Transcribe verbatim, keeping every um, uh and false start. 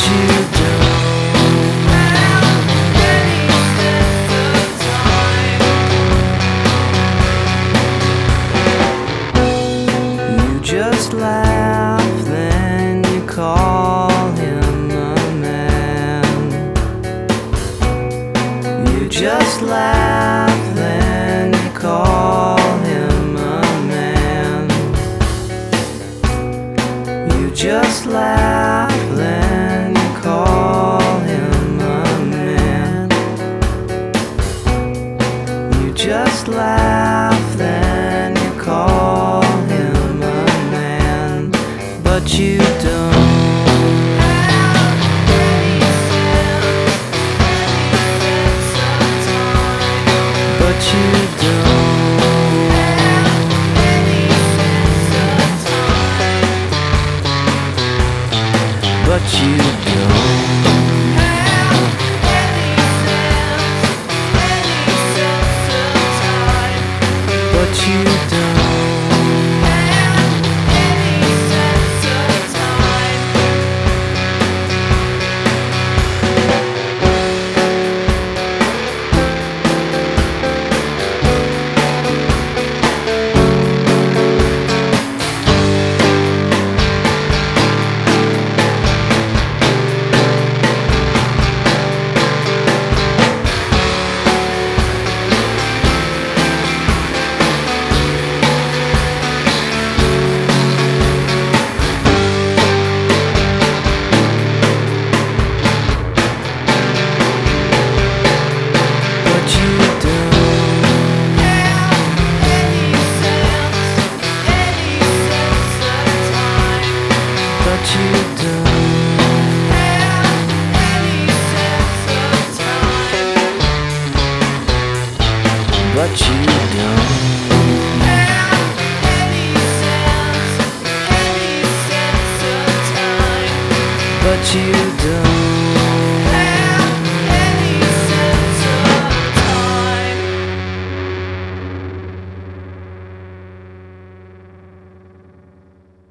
you don't have any sense of time. You just laugh, then you call him a man. You just laugh, then you call him a man. You just laugh, then you call him a man. You just laugh, then you call him a man. But you don't have any sense, any sense of time. But you don't have any sense of time. But you don't have any sense, any sense of time. But you don't have any sense of time. But you don't have any sense, any sense of time. But you don't have any sense of time. But you don't have any sense, any sense of time. But you